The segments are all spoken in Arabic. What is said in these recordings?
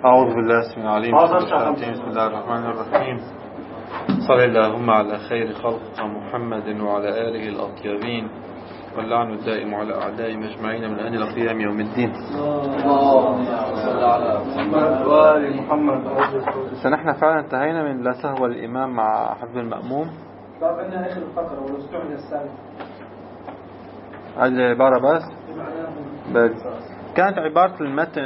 أعوذ بالله السميع العليم من الشيطان. بسم الله الرحمن الرحيم. صلى اللهم على خير خلق محمد وعلى آله الأطيبين، واللعن الدائم على أعدائهم أجمعين من أهل القيام يوم الدين. اللهم صل على محمد وآل محمد. فنحن فعلا انتهينا من لا سهو الإمام مع حفظ المأموم. طب أنها آخر الفقرة ولو استعمل السالف هذه العبارة بس كانت عبارة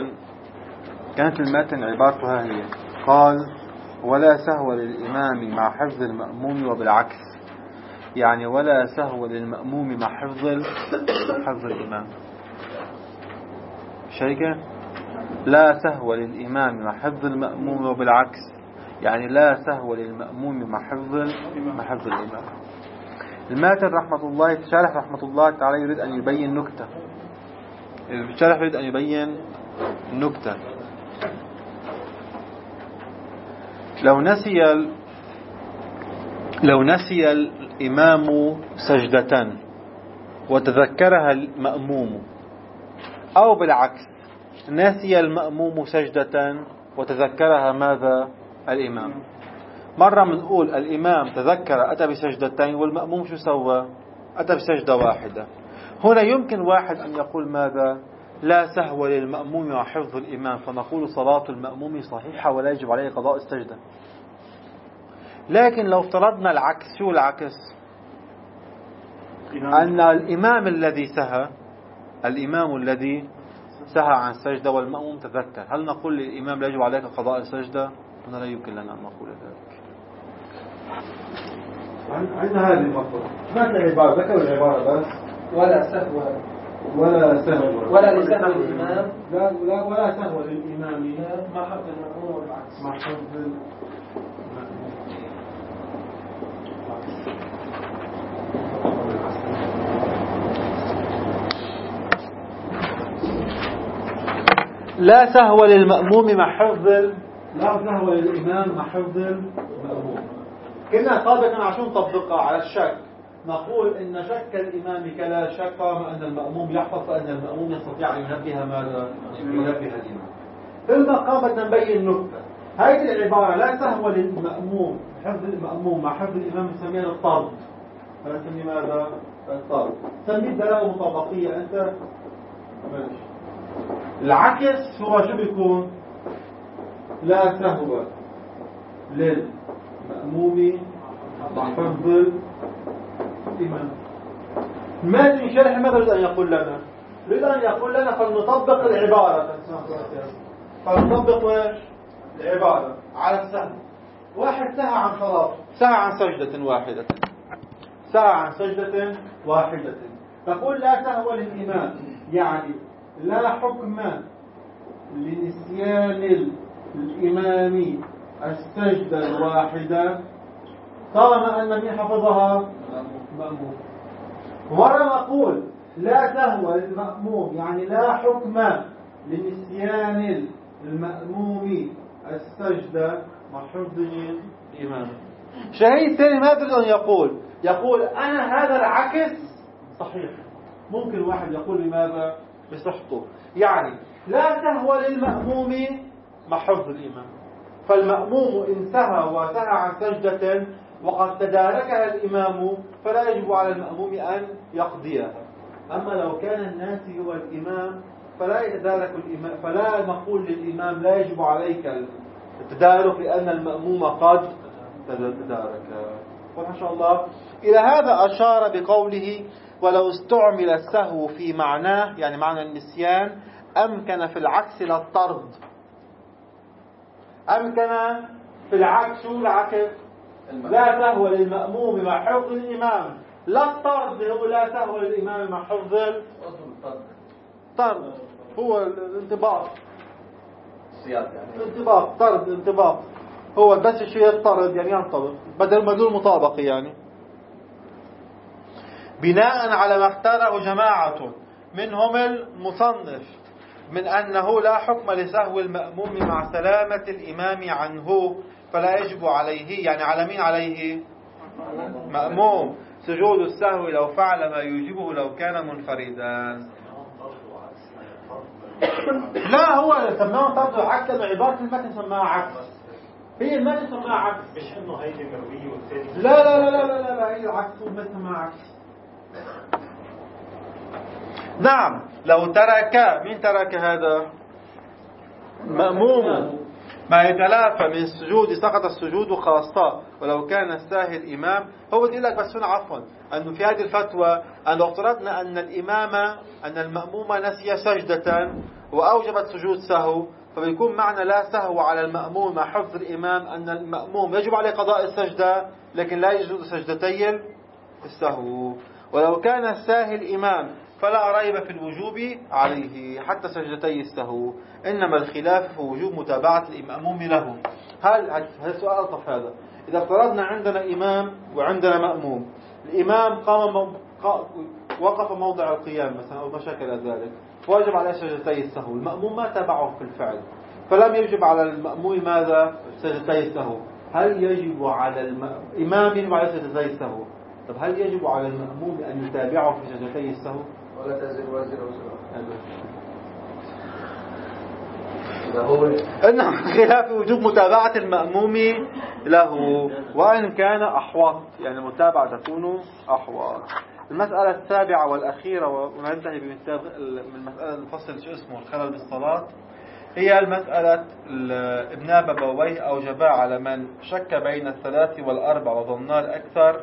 المتن عبارتها هي: قال ولا سهو للإمام مع حفظ المأموم، وبالعكس يعني ولا سهو للمأموم مع حفظ الإمام. شيء لا سهو للإمام مع حفظ المأموم، وبالعكس يعني لا سهو للمأموم مع حفظ الإمام. الماتن الشارح رحمة الله تعالى يريد أن يبين نكتة. الشارح يريد أن يبين نكتة. لو نسي الإمام سجدة وتذكرها المأموم، أو بالعكس نسي المأموم سجدة وتذكرها ماذا؟ الإمام. مرة بنقول الإمام تذكر أتى بسجدتين، والمأموم شو سوى؟ أتى بسجدة واحدة. هنا يمكن واحد أن يقول ماذا؟ لا سهو للمأموم مع حفظ الإمام، فنقول صلاة المأموم صحيحة ولا يجب عليه قضاء السجدة. لكن لو افترضنا العكس، شو العكس؟ أن الإمام الذي سهى عن سجدة والمأموم تذكر، هل نقول للإمام لا يجب عليك قضاء السجدة؟ هنا لا يمكن لنا أن نقول ذلك. عندنا هذه المطلوب. ما العبارة؟ ذكر العبارة بس ولا سهو ولا لسهو الإمام ولا سهو للإمام مع حفظ المأموم، والعكس مع حفظ لا سهو للمأموم مع للإمام مع حفظ المأموم. كنا سابقا عشان نطبقها على الشك، نقول إن شك الإمام كلا شك طالما أن المأموم يحفظ، فأن المأموم يستطيع أن ينبه ماذا؟ ينبه الإمام. في المقام بدنا نبين نقطة. هذه العبارة لا سهو للمأموم حفظ المأموم مع حفظ الإمام نسميها الطرد. فنسمي ماذا؟ الطرد. سميه دلالة مطابقية أنت. ماشي. العكس هو شو بيكون؟ لا سهو للمأموم مع حفظ الإمام. ماذا الشارح ماذا يريد أن يقول لنا؟ يريد أن يقول لنا فلنطبق العبارة. فلنطبق العبارة على السهو. واحد سهى عن صلاة، سهى عن سجدة واحدة، تقول لا سهو للإمام، يعني لا حكم لنسيان الإمام السجدة الواحدة طالما أن من حفظها مأموم. ومرة نقول لا سهو للمأموم، يعني لا حكم لنسيان المأموم السجدة مع حفظ الإمام. شهيد ثاني ماذا يقول أنا هذا العكس صحيح. ممكن واحد يقول لماذا؟ بصحته. يعني لا سهو للمأموم مع حفظ الإمام، فالمأموم إن سهى عن سجدة وقد تداركها الإمام فلا يجب على المأموم أن يقضيها. أما لو كان الناسي هو الإمام فلا يتدارك الإمام، فلا نقول للإمام لا يجب عليك التدارك لأن المأموم قد تدارك. وإن شاء الله إلى هذا أشار بقوله ولو استعمل السهو في معناه، يعني معنى النسيان، أمكن في العكس للطرد. أمكن في العكس العكس لا سهو للمأموم مع حفظ الإمام، لا الطرد هو لا سهو للإمام مع حفظ الطرد. هو الانطباق انطباق هو بس شيء الطرد يعني ينطبق بدل ما يقول مطابق. يعني بناء على ما اختاره جماعة منهم المصنف من أنه لا حكم لسهو المأموم مع سلامة الإمام عنه فلا يجب عليه، يعني على مين عليه؟ مأموم. سجود السهو لو فعل ما يوجبه لو كان منفردا. لا هو سماها طرد العكس لأنه عبارة المتن سماها عكس. هي المتن سماها عكس، مش انه هيدي مروية والثاني لا لا لا لا لا لا هي العكس والمتن سماها عكس. نعم لو ترك، مين ترك هذا؟ مأموم، ما يتلافى من السجود سقط السجود خاصة. ولو كان الساهي الإمام، هو بيقول لك بس هنا عفوا أنه في هذه الفتوى أن لو افترضنا أن أن المأموم نسي سجدة وأوجبت سجود سهو، فبيكون معنى لا سهو على المأموم مع حفظ الإمام أن المأموم يجب عليه قضاء السجدة لكن لا يجوز سجدتي السهو. ولو كان الساهي الإمام فلا ريب في الوجوب عليه حتى سجدتي السهو، إنما الخلاف في وجوب متابعة المأموم له. هذا السؤال ألطف. هذا إذا افترضنا عندنا إمام وعندنا مأموم، الإمام وقف موضع القيام مثلا أو ما شكل ذلك، واجب عليه سجدتي السهو، المأموم ما تابعه في الفعل فلم يجب على المأموم ماذا؟ سجدتي السهو. هل يجب على الإمام يجب عليه سجدتي السهو؟ طب هل يجب على المأموم أن يتابعه في سجدتي السهو؟ ولا تزر وزر وزر. إنه خلاف وجوب متابعة المأموم له وإن كان أحوط، يعني المتابعة تكون أحوط. المسألة السابعة والأخيرة وننتهي من مسألة الفصل شو اسمه الخلل بالصلاة، هي المسألة ابن أبويه أوجبا على من شك بين الثلاث والأربع وظننا الأكثر،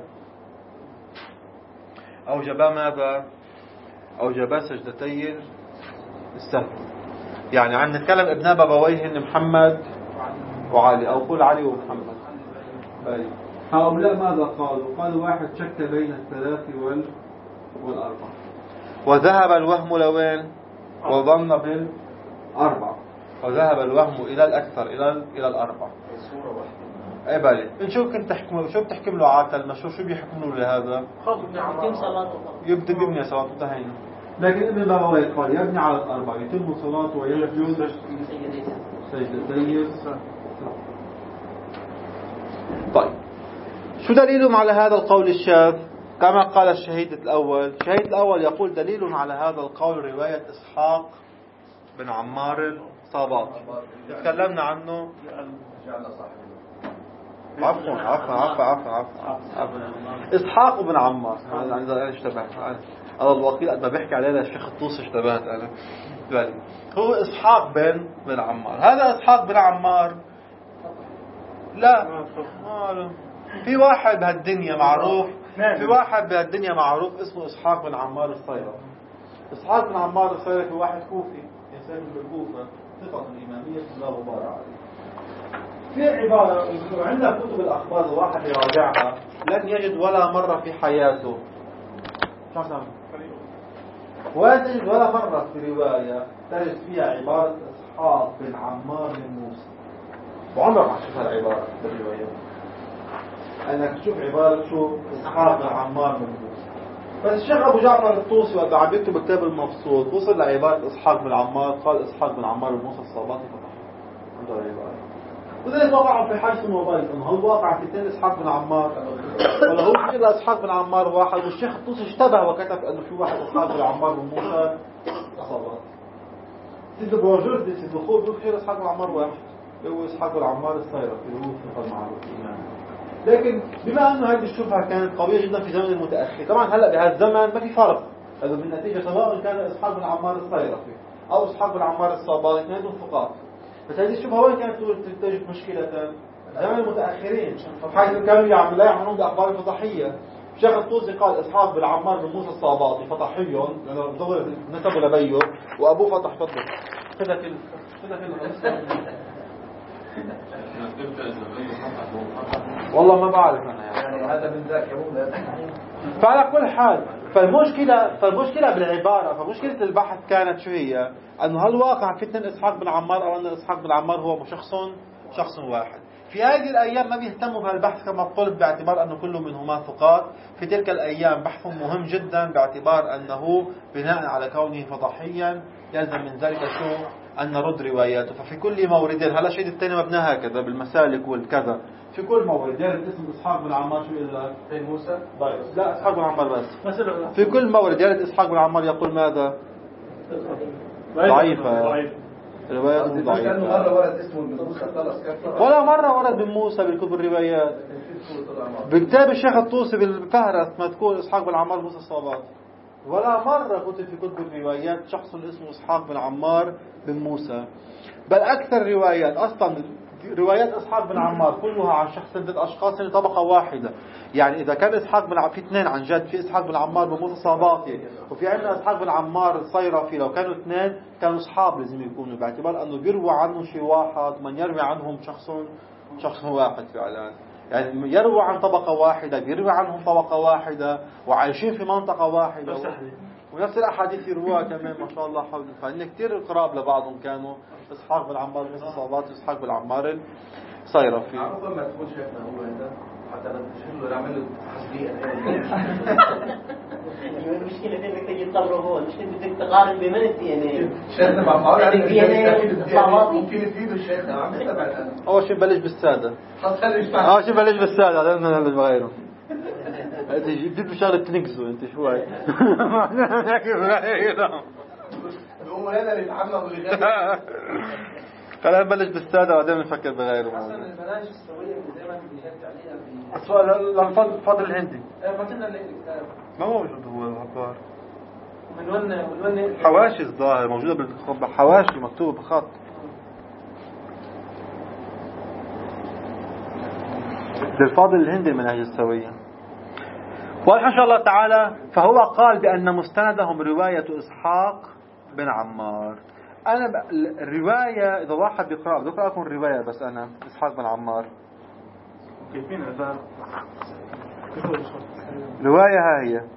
أوجبا ماذا؟ أوجبا سجدتي السهو. يعني عم نتكلم ابن أبويه إن محمد وعلي، أو قول علي ومحمد. هؤلاء ماذا قالوا؟ قالوا واحد شك بين الثلاث والأربع وذهب الوهم لوين؟ وظن بالأربع، وذهب الوهم إلى الأكثر إلى الأربع. أي بالي شو كنت تحكم، شو بتحكم له عادة المشهور، شو بيحكم له لهذا؟ يتم صلاته، يبني صلاته انتهينا. لكن ابن أبويه قال يبني على الأربع، يتم صلاته ويسجد سجدتي. طيب شو دليلهم على هذا القول الشاذ؟ كما قال الشهيد الأول يقول دليل على هذا القول رواية إسحاق بن عمار الصاباطي تكلمنا عنه. عفوا إسحاق بن عمار، أنا اشتبهت، أنا الوكيل قد ما بيحكي عليه الشيخ الطوسي اشتبهت أنا. هو إسحاق بن عمار. هذا إسحاق بن عمار لا في واحد بهالدنيا معروف، في واحد بهالدنيا معروف اسمه إسحاق بن عمار الصيرفي. إسحاق بن عمار الصيرفي واحد كوفي، إنسان بالكوفة، ثقة الإمامية لا غبار عليه. في عبارة عندنا كتب الأخبار الواحد يراجعها لن يجد ولا مرة في حياته وتجد ولا مرة في رواية تجد فيها عبارة إسحاق بن عمار بن موسى، وعمرك ما تشوف هالعبارة في الرواية، أنك تشوف عبارة شو إسحاق بن عمار بن موسى. بس الشيخ أبو جعفر الطوسي وقت عم يكتب كتاب المبسوط وصل لعبارة إسحاق بن عمار، قال إسحاق بن عمار بن موسى الصاباتي فتح عنده العبارة. وذلك وقع في حاجة موبايل، إنه هل وقع في اثنين إسحاق بن عمار ولا هو في كده إسحاق بن عمار واحد؟ والشيخ الطوسي اشتبه وكتب أنه في واحد إسحاق بن عمار بن موسى الصاباتي. سيد بوجود سيد بخور بيقول في إسحاق بن عمار واحد هو إسحاق بن عمار الصيرفي اللي هو ثقة معروف الإمام. لكن بما أنه هذه الشبهة كانت قوية جدا في زمن المتأخر، طبعا هلا بهالزمن ما في فرق، هذا بالنتيجة سواء كان إسحاق بن عمار الصيرفي أو إسحاق بن عمار الصاباتي اثنين ثقات. بس هذه الشبهة وين كانت تجد مشكلة؟ زمن المتأخرين حيث كانوا لا يعملون بأخبار الفضحية. الشيخ الطوسي قال إسحاق بن عمار بن موسى الصاباتي فضحي لأنه نسبه لبيه وأبوه فتح فضل كذا كل والله ما بعرف أنا يعني هذا من ذاك يوم. فعلى كل حال فالمشكلة بالعبارة، فمشكلة البحث كانت شو هي؟ أنه هل واقع فتنة إسحاق بن عمار أو أن إسحاق بن عمار هو شخص واحد. في هذه الأيام ما بيهتموا بهالبحث كما قلت باعتبار أنه كل منهما ثقات. في تلك الأيام بحث مهم جدا باعتبار أنه بناء على كونه فضحيا يلزم من ذلك شو؟ أن نرد رواياته. ففي كل مورد هلا شيء الثاني مبنى هكذا بالمسالك والكذا، في كل مورد يرد اسم إسحاق بن عمار شو إلا موسى لا إسحاق بن عمار بس في كل مورد يرد إسحاق بن عمار يقول ماذا؟ ضعيفة. رواياته ضعيفة. ولا مرة ورد من موسى بالكتب الروايات. بكتاب الشيخ الطوسي بالفهرس مذكور إسحاق بن عمار موسى الصابات. ولا مرة كتب في كتب الروايات شخص اسمه إسحاق بن عمار بن موسى. بل أكثر روايات أصلا روايات إسحاق بن عمار كلها عن شخص ثلاث أشخاص طبقة واحدة. يعني إذا كان إسحاق بن في اثنين عن جد، في إسحاق بن عمار بن موسى الصاباتي وفي عندنا إسحاق بن عمار الصيرفي، لو كانوا اثنين كانوا أصحاب لازم يكونوا، باعتبار أنه بيروى عنه شيء واحد، من يروي عنهم شخص واحد فعلا. يعني يروى عن طبقة واحدة، بيروي عنهم طبقة واحدة، وعايشين في منطقة واحدة، ونفس الأحاديث يروها كمان ما شاء الله حول. فإن كتير قراب لبعضهم كانوا إسحاق بن عمار موسى الصاباتي وإسحاق بن عمار الصيرفي. عرفوا ما تكون شايفنا هو هذا حتى نشيله نعمل له تحسبيه. المشكلة في انك تجي تطلعه هو، مش بدك تقارن بمن الدي شيخنا مع معقول ممكن تفيده الشيخنا عم يتبع الان. أول شيء بلش بالسادة. أول شيء بلش بالسادة لأنه نبلش بغيره. أنت جبت بشغلة تنقزه أنت شوي. ما نحكي بغيره. هو هذا اللي يتعمق واللي غيره. خلينا نبلش بالسادة وبعدين نفكر بغيره. أصلاً المناهج السوية من زي ما كنت بحكي عليها في السؤال الفضل الهندي. فاتنا الكتاب. ما موجود هو الأخبار. من وين حواشي الظاهر موجودة بالخط، حواشي مكتوبة بخط. للفاضل الهندي المناهج السوية. والحين إن شاء الله تعالى فهو قال بأن مستندهم رواية إسحاق بن عمار. أنا الرواية إذا واحد بيقرأ بدي أقرأ لكم الرواية بس أنا إسحاق بن عمار. كيفين هذا؟ رواية ها هي.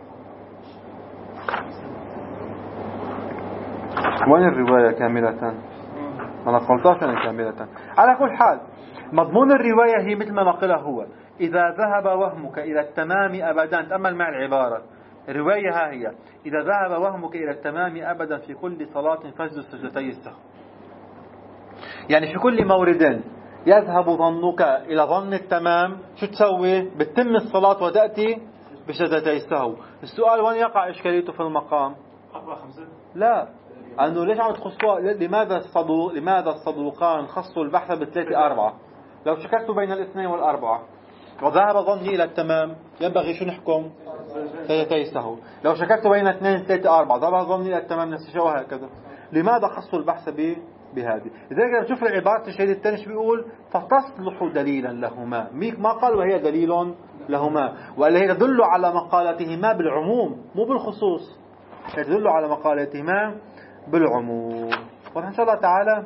وين الرواية كاملة؟ ما نقلتهاش أنا كاملة. على كل حال مضمون الرواية هي مثل ما نقله هو: إذا ذهب وهمك إلى التمام أبدا. تأمل مع العبارة. الرواية ها هي: إذا ذهب وهمك إلى التمام أبدا في كل صلاة فاسجد سجدتي السهو. يعني في كل مورد يذهب ظنك إلى ظن التمام، شو تسوي؟ بتتم الصلاة وتأتي بسجدتي السهو. السؤال وين يقع إشكاليته في المقام؟ 4-5. لا، أنه ليش عم تخصوا؟ لماذا الصدوقان خصوا البحث ب3-4؟ لو شككت بين الاثنين والأربعة وذهب ظني إلى التمام ينبغي شو نحكم؟ سجدتي السهو. لو شككت بين 2-3-4 ذهب ظني إلى التمام نفس الشيء وهكذا. لماذا خصوا البحث بهذه؟ لذلك نشوف العبارة الشهيد الثاني شو بيقول: فتصلح دليلا لهما. ما قال وهي دليل لهما، وإلا هي تدل على مقالتهما بالعموم مو بالخصوص، هي تدل على مقالتهما بالعموم. وإن شاء الله تعالى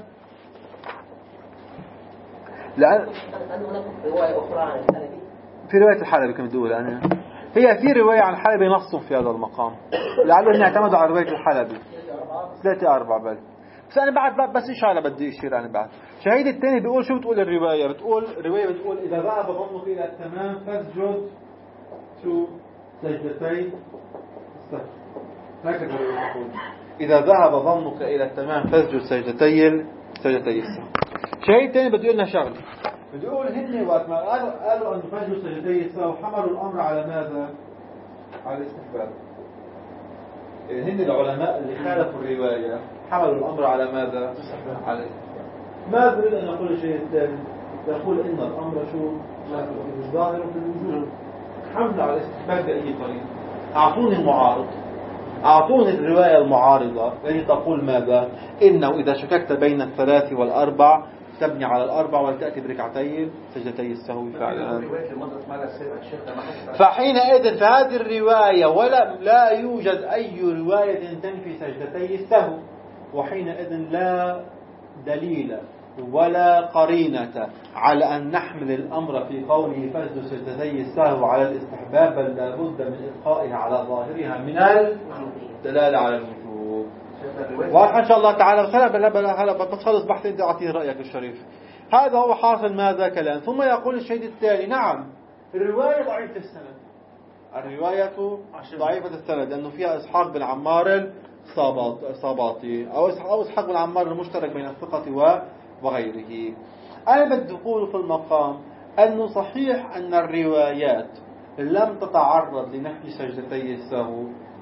لأن هناك رواية أخرى عن الحلبي. في رواية الحلبي كما تقول أنا هي في رواية عن الحلبي نص في هذا المقام، لعله اعتمدوا على رواية الحلبي 3-4 بل. بس أنا بعد بس إشارة بدي أشير أنا بعد. شهيد الثاني بيقول شو بتقول الرواية؟ بتقول إذا ذهب ظنك إلى التمام فاسجد شو سجدتي السهو. هكذا يقول: إذا ذهب ظنك إلى التمام فاسجد سجدتي السهو. شهيد الثاني بده يقول لنا شغله. بده يقول هن وقت ما قالوا أن فاسجد سجدتي السهو حملوا الأمر على ماذا؟ على الاستحباب. هن العلماء اللي خالفوا الرواية حملوا الأمر على ماذا؟ على الاستحباب. ماذا يريد أن يقول الشيء الثاني؟ يقول إن الأمر شو؟ ظاهر في الوجود. حمل على الاستحباب بأي طريقة؟ أعطوني المعارض، أعطوني الرواية المعارضة التي تقول ماذا؟ إنه إذا شككت بين 3 و4 تبني على 4 وتأتي بركعتين سجدتي السهو فعلا. فحينئذ فهذه الرواية لا يوجد أي رواية تنفي سجدتي السهو، وحينئذ لا دليل ولا قرينة على أن نحمل الأمر في قوله فاسجد سجدتي السهو على الاستحباب، بل لا بد من إبقائها على ظاهرها من الدلالة على الوجوب. وإن شاء الله تعالى هلا بتخلص بحث أنت أعطيه رأيك الشريف. هذا هو حاصل ماذا كلام. ثم يقول الشهيد الثاني: نعم الرواية ضعيفة السند. الرواية ضعيفة السند لأنه فيها إسحاق بن عمار الصاباتي أو إسحاق بن عمار المشترك بين الثقة وغيره. أنا بدي أقول في المقام أنه صحيح أن الروايات لم تتعرض لنفي سجدتي السهو،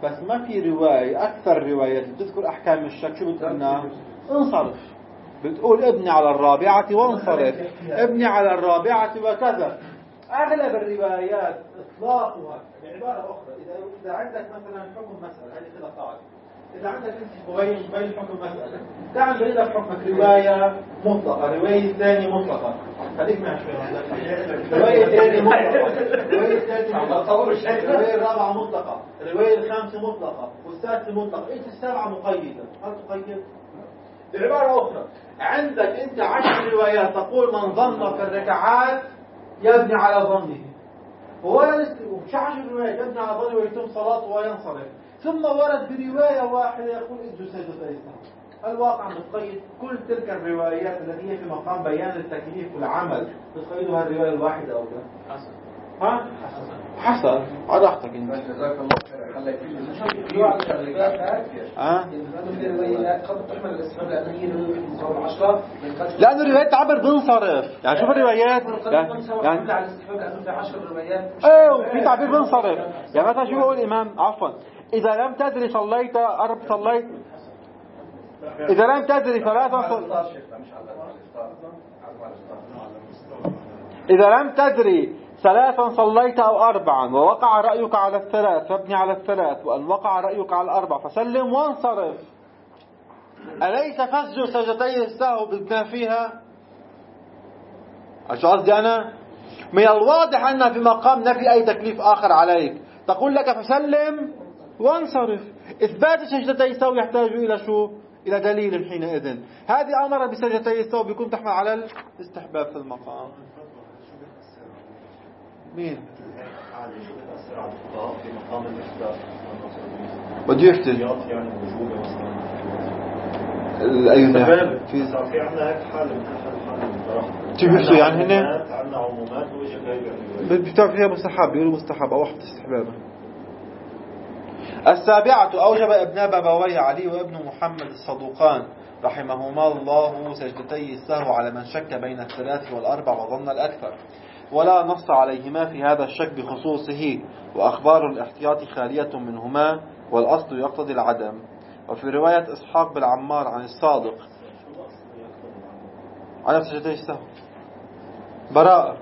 بس ما في رواية أكثر روايات بتذكر أحكام الشك شو بتقولنا؟ انصرف. بتقول ابني على الرابعة وانصرف، ابني على الرابعة وكذا. أغلب الروايات إطلاقها بعبارة أخرى إذا عندك مثلا حكم مسألة، هذه كده قاعدة، إذا عندك أنت بين حكم مسألة تعال بين لك حكمك رواية مطلقة، رواية ثانية مطلقة، خليك معي شوي، رواية ثانية مطلقة، رواية ثالثة مطلقة، الرواية الرابعة مطلقة، الرواية الخامسة مطلقة، والسادسة مطلقة، أنت السابعة مقيدة، هل تقيد؟ بعبارة أخرى عندك أنت 10 روايات تقول من ظن في الركعات يبني على ظنه، مش 10 روايات يبني على ظنه ويتم صلاته وينصرف، ثم ورد برواية واحدة يقول اسجد سجدة السهو. الواقع متقيد كل تلك الروايات التي هي في مقام بيان التكليف والعمل تقيدها الرواية الواحدة أو لا؟ ها؟ حسن على راحتك انت. جزاك الله خير. خليك في بعض الروايات في روايات قد تحمل الاستفهام لان هي روايه 10 لأن الروايات تعبر بنصرف، يعني شوف الروايات يعني على الاستفهام لانه في 10 روايات في تعبير بنصرف. يعني مثلا شو بقول الإمام عفوا إذا لم تدري صليت صليت، إذا لم تدري ثلاثا إذا لم تدري ثلاثا صليت أو أربعا ووقع رأيك على الثلاث فابني على الثلاث، وأن وقع رأيك على الأربع فسلم وانصرف. أليس فسجد سجدتي السهو بما فيها؟ أشو قصدي أنا؟ من الواضح أنها في مقام نفي أي تكليف آخر عليك، تقول لك فسلم وانصرف. إثبات سجدتي السهو يحتاج إلى شو؟ إلى دليل حينئذ. هذه أمر بسجدتي السهو بيكون تحمل على الاستحباب في المقام. مين؟ بده يفتي الأيونة في عنا هيك حالة من حالة تبحثوا يعني هنا عنا عمومات وإجا بتعرف فيها مستحب، بيقولوا مستحب أو واحد استحبابا. السابعة أوجب ابن بابويه علي وابن محمد الصدوقان رحمهما الله سجدتي السهو على من شك بين الثلاث والأربع وظن الأكثر، ولا نص عليهما في هذا الشك بخصوصه، وأخبار الاحتياط خالية منهما والأصل يقتضي العدم. وفي رواية إسحاق بن عمار عن الصادق على سجدتي السهو براءة.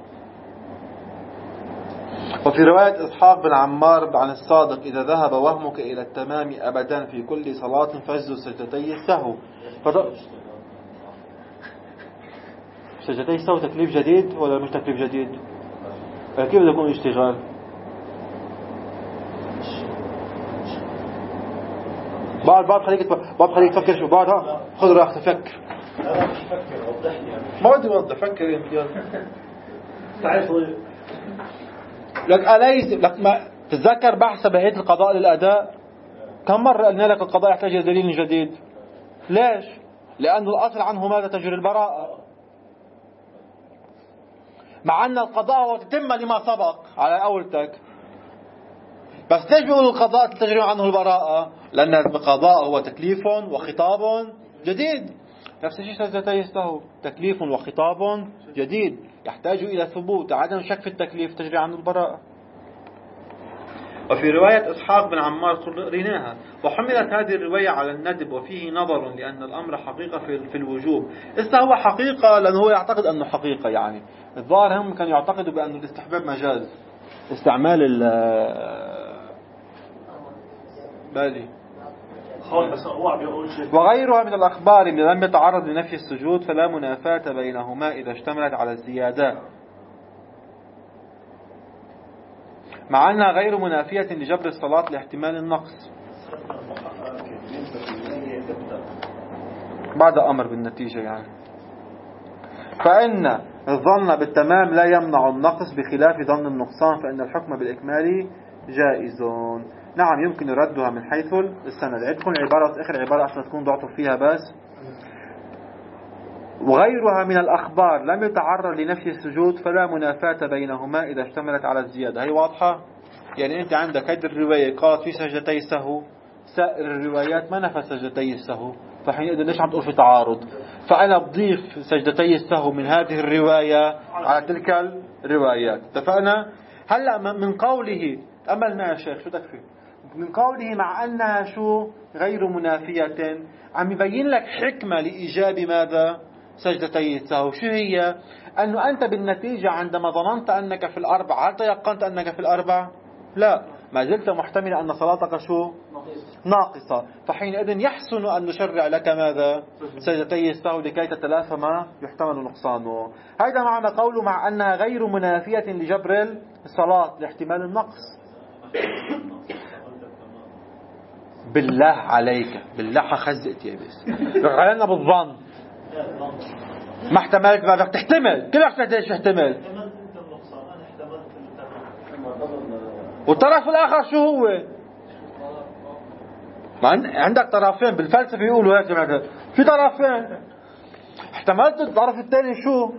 وفي رواية إسحاق بن عمار عن الصادق إذا ذهب وهمك إلى التمام أبدا في كل صلاة فاسجد سجدتي السهو. سجدتي السهو تكليف جديد ولا مش تكليف جديد؟ كيف بده يكون اشتغال؟ بعد خليك تفكر شو بعد ها خذ راح تفكر. أنا مش فكر وضح لي يعني. ما بدي اوضح فكر يلا. تعال صغير. لك أليس لك ما تتذكر بحث بهيئة القضاء للأداء كم مرة قلنا لك القضاء يحتاج إلى دليل جديد؟ ليش؟ لأن الأصل عنه ماذا؟ تجري البراءة، مع أن القضاء هو تتم لما سبق على أولتك. بس ليش بيقول القضاء تجري عنه البراءة؟ لأن القضاء هو تكليف وخطاب جديد. نفس الشيء سجدتي السهو تكليف وخطاب جديد يحتاج إلى ثبوت، عدم شك في التكليف تجري عنه البراءة. وفي رواية إسحاق بن عمار قريناها، وحملت هذه الرواية على الندب وفيه نظر لأن الأمر حقيقة في الوجوب. هو حقيقة لأنه هو يعتقد أنه حقيقة، يعني الظاهر هم كانوا يعتقدوا بأن الاستحباب مجاز استعمال بالي. وغيرها من الأخبار إذا لم يتعرض لنفي السجود فلا منافاة بينهما إذا اشتملت على الزيادات، مع أنها غير منافية لجبر الصلاة لاحتمال النقص بعد أمر بالنتيجة يعني. فإن الظن بالتمام لا يمنع النقص بخلاف ظن النقصان، فإن الحكم بالإكمال جائز. نعم يمكن ردها من حيث السند. عندكم عبارة آخر عبارة عشان تكون ضعتوا فيها بس. وغيرها من الأخبار لم يتعرض لنفي السجود فلا منافاة بينهما إذا اشتملت على الزيادة. هي واضحة؟ يعني أنت عندك هذه الرواية قالت في سجدتي السهو، سائر الروايات ما نفى سجدتي السهو، فحينئذ ليش عم تقول في تعارض؟ فأنا بضيف سجدتي السهو من هذه الرواية على تلك الروايات. اتفقنا؟ هلأ من قوله أمل معي يا شيخ شو تكفي؟ من قوله مع أنها شو غير منافية، عم يبين لك حكمة لإيجاب ماذا؟ سجدتي السهو. شو هي؟ أنه أنت بالنتيجة عندما ظننت أنك في الأربع، هل تيقنت أنك في الأربع؟ لا، ما زلت محتمل أن صلاتك شو؟ ناقصة. فحينئذ يحسن أن نشرع لك ماذا؟ سجدتي السهو لكي تتلافى ما يحتمل نقصانه. هذا معنى قوله مع أنها غير منافية لجبر الصلاة لاحتمال النقص. بالله عليك، بالله خزقت يا بس علينا بالظن. ما احتملت، ما بدك تحتمل، كل وقت تحتمل. والطرف الآخر شو هو؟ عندك طرفين بالفلسفة يقولوا هيك، في طرفين. احتملت الطرف الثاني شو؟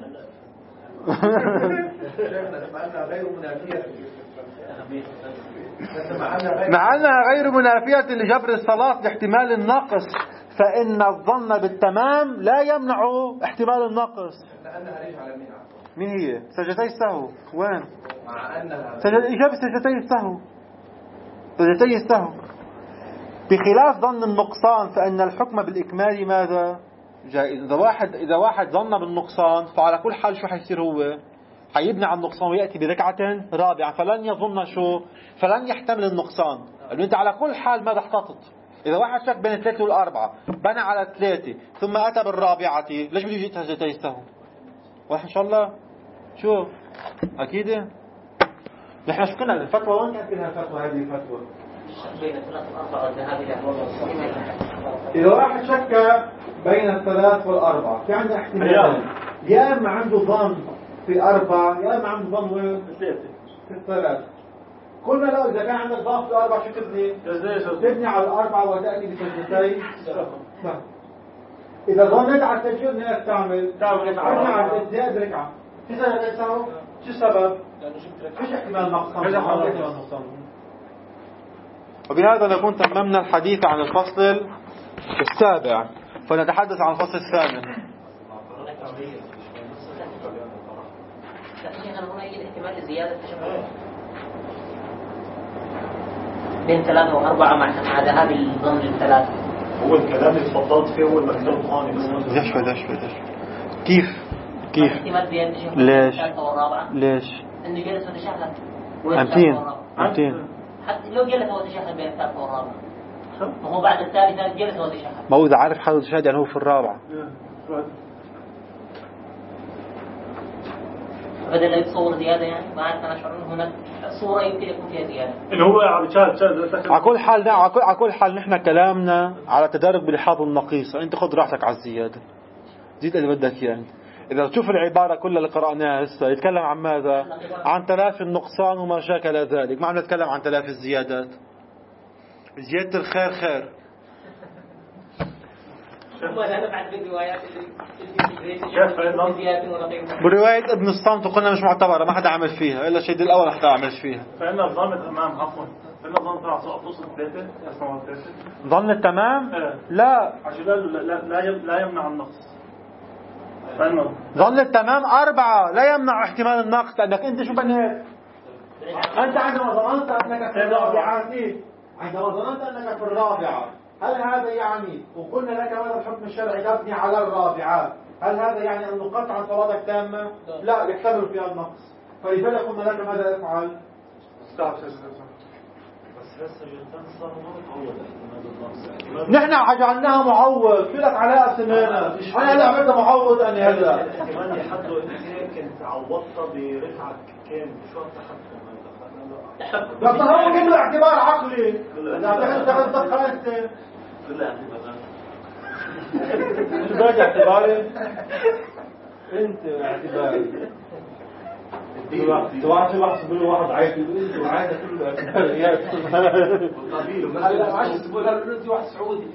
مع أنها غير منافية لجبر الصلاة لاحتمال النقص، فإن الظن بالتمام لا يمنع احتمال النقص. مين هي؟ سجدتي السهو. وين؟ إجابة سجدتي السهو. سجدتي السهو. بخلاف ظن النقصان فإن الحكم بالإكمال ماذا؟ جائز. إذا واحد ظن بالنقصان فعلى كل حال شو حيصير؟ هو حيبني على النقصان ويأتي بركعة رابعة، فلن يظن شو؟ فلن يحتمل النقصان. لأنه أنت على كل حال ماذا احتطت؟ إذا واحد شك بين 3 والأربعة بنى على 3 ثم أتى بالرابعة، ليش بده يجي سجدتي السهو؟ واضح إن شاء الله؟ شو؟ أكيد. نحن شو كنا الفتوى وين كانت لها الفتوى؟ هذه الفتوى بين 3 و4 والذهاب إلى إذا واحد شك بين 3 و4 في عندنا احتمالين، يا إما عنده ظن في 4 يا إما عنده ظن وين؟ في 3. قلنا له إذا كان عندك ظن في 4 شو تبني؟ تبني على 4 وتأتي بسجدتي السهو. إذا ظنيت على التجويد إنك تعمل تبني على الزيادة ركعة. في سجدتي السهو شو السبب؟ فيش احتمال نقصان. وبهذا نكون تممنا الحديث عن الفصل السابع، فنتحدث عن الفصل الثامن. هنا يجد احتمال لزيادة التشبه بين 3 و4 مع ذهاب الظن لل3. هو الكلام اللي تفضلت فيه هو المكتوب الثاني. ليش كيف احتمال بين التشهد ليش الثالثة والرابعة؟ ليش انه جلس وتشهد أمتين حتى لو جلس وتشهد بين الثالثة والرابعة، وهو بعد الثالثة جلس وتشهد. ما هو إذا عارف حاله تشهد يعني هو في الرابعة، بدل لا يتصور زيادة. يعني ما أعرف، أنا أشعر أن هناك صورة يمكن يكون فيها زيادة. اللي هو على كل حال نحن كلامنا على تدرج بلحاظ النقيصة. أنت خذ راحتك على الزيادة، زيد اللي بدك يعني. إذا تشوف العبارة كلها اللي قرأناها هسه يتكلم عن ماذا؟ عن تلافي النقصان وما شاكل ذلك. ما عم نتكلم عن تلافي الزيادات. زيادة الخير خير. برواية ابن الصامت وقلنا مش معتبرة، ما حدا عمل فيها إلا الشيء الأول حدا عملش فيها. فإن الظن التمام عفوا، فإن الظن طلع توصل 3 ظن التمام لا عشان لا يمنع النقص. ظن التمام 4 لا يمنع احتمال النقص، لأنك أنت شو بنيت؟ أنت عندما ظننت أنك في الرابعة، عندما ظننت أنك في الرابعة، هل هذا يعني وقلنا لك هذا الحكم الشرعي تبني على الرابعات، هل هذا يعني أن قطعا صلاتك تامة؟ لا، يحتمل فيها النقص. فلذلك قلنا لك ماذا يفعل؟ نحن جعلناها معوض. في لك علاء سنانا، أنا لا عملت معوض أني هلا كمان يحدوا أنت كنت عوضت برفعك كام شو التحكم؟ هو كله اعتبار عقلي. إذا دخلت كله اعتبار. شو بدك اعتباري؟ أنت اعتباري. واحد بيقول واحد عايز يقول عايز كله اعتباريات. هلا معلش تقول هلا واحد سعودي.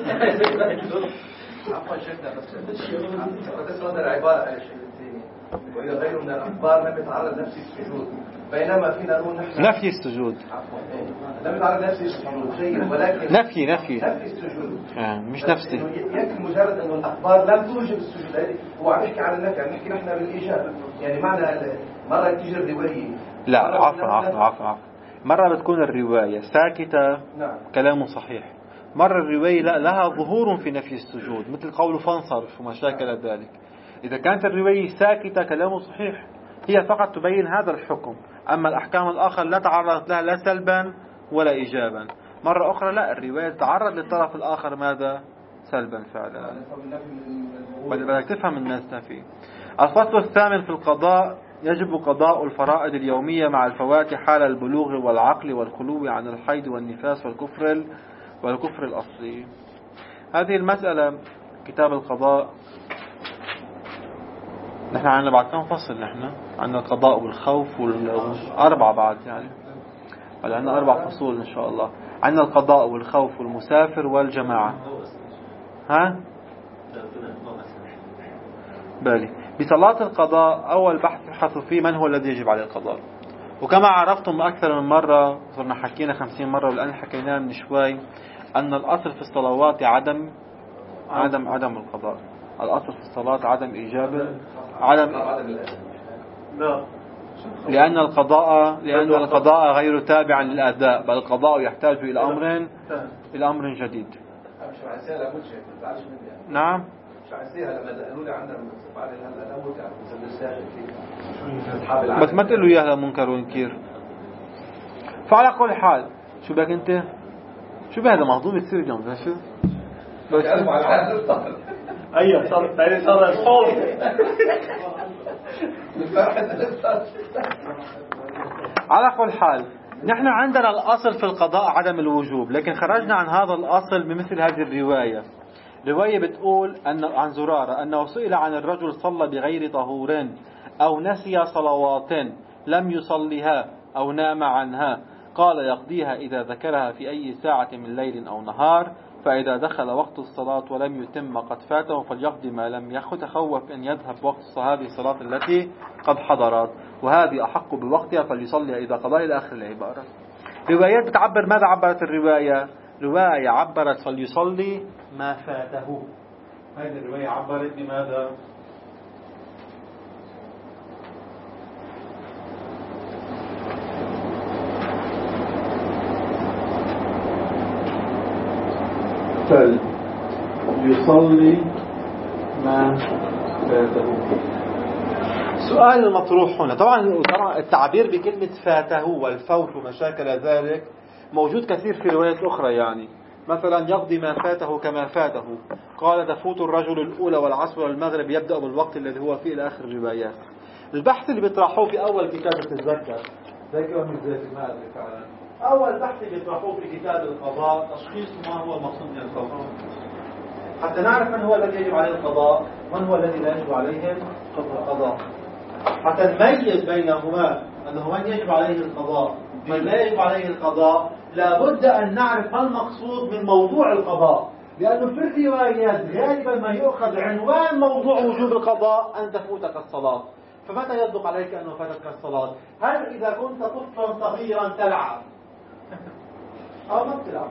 عفوا شيخنا بس هذا العبارة على الشيء الثاني، وإذا غيره من الأخبار لم يتعرض نفسي السجود، بينما فينا نقول نحن نفي السجود. عفوا لم يتعرض نفسي السجود شيء، ولكن نفي السجود مش نفسي. يكفي مجرد أنه الأخبار لم توجب السجود. هو عم يحكي عن النفي، عم نحكي نحن بالإيجاب. يعني معنى مرة تيجي الرواية لا عفوا مرة بتكون الرواية ساكتة نعم. كلامه صحيح، مرة الرواية لها ظهور في نفي السجود مثل قول فانصرف وما شاكل ذلك. إذا كانت الرواية ساكتة كلامه صحيح، هي فقط تبين هذا الحكم، أما الأحكام الآخر لا تعرضت لها لا سلبا ولا إيجابا. مرة أخرى لا، الرواية تتعرض للطرف الآخر ماذا؟ سلبا فعلا. بدك تفهم الناس فيه. الفصل الثامن في القضاء: يجب قضاء الفرائض اليومية مع الفوات حال البلوغ والعقل والخلو عن الحيض والنفاس والكفر الأصلي. هذه المسألة كتاب القضاء نحن عندنا بعد كم فصل؟ نحن عندنا القضاء والخوف والأربعة بعد، يعني عندنا 4 فصول إن شاء الله. عندنا القضاء والخوف والمسافر والجماعة. ها؟ بالي بصلاة القضاء أول بحث يبحث فيه من هو الذي يجب عليه القضاء. وكما عرفتم أكثر من مرة، صرنا حكينا 50 مرة والآن حكينا من شوي، أن الأصل في الصلوات عدم القضاء. الأصل في الصلاة عدم إيجاب لا، لأن القضاء غير تابع للأداء، بل القضاء يحتاج إلى أمر جديد. مش عايزها لابد شيء تعرفش مني. نعم. مش عايزها لما قالوا لي عندنا بعد هلا لابد تعرف بس ما تقول له إياها منكر ونكير. فعلى كل حال شو بدك أنت؟ شو بهذا مهضوم يصير اليوم؟ شو؟ بس أيوة صار الصوت. على كل حال نحن عندنا الأصل في القضاء عدم الوجوب، لكن خرجنا عن هذا الأصل بمثل هذه الرواية. رواية بتقول عن زرارة أنه سئل عن الرجل صلى بغير طهور أو نسي صلوات لم يصليها أو نام عنها، قال يقضيها إذا ذكرها في أي ساعة من ليل أو نهار، فإذا دخل وقت الصلاة ولم يتم قد فاته فليقضي ما لم يتخوف أن يذهب وقت هذه الصلاة التي قد حضرت، وهذه أحق بوقتها فليصلي إذا قضى إلى آخر العبارة. روايات بتعبر ماذا عبرت الرواية؟ رواية عبرت فليصلي ما فاته. هذه الرواية عبرت بماذا؟ فليصلي ما فاته. السؤال المطروح هنا طبعا التعبير بكلمة فاته والفوت ومشاكل ذلك موجود كثير في روايات أخرى، يعني مثلا يقضي ما فاته كما فاته، قال تفوت الرجل الأولى والعصر والمغرب يبدأ بالوقت الذي هو فيه إلى آخر الروايات. البحث اللي بيطرحوه في أول كتاب تتذكر ذاكر من ذاك ما أدري فعلا، أول بحث بيطرحوه في كتاب القضاء تشخيص ما هو المقصود من القضاء، حتى نعرف من هو الذي يجب عليه القضاء ومن هو الذي لا يجب عليه القضاء، حتى نميز بينهما أنه من يجب عليه القضاء من لا يجب عليه القضاء. لابد أن نعرف ما المقصود من موضوع القضاء، لأنه في الروايات غالبا ما يؤخذ عنوان موضوع وجوب القضاء أن تفوتك الصلاة. فمتى يصدق عليك أنه فاتتك الصلاة؟ هل إذا كنت طفلا صغيرا تلعب أو ما بتلعب؟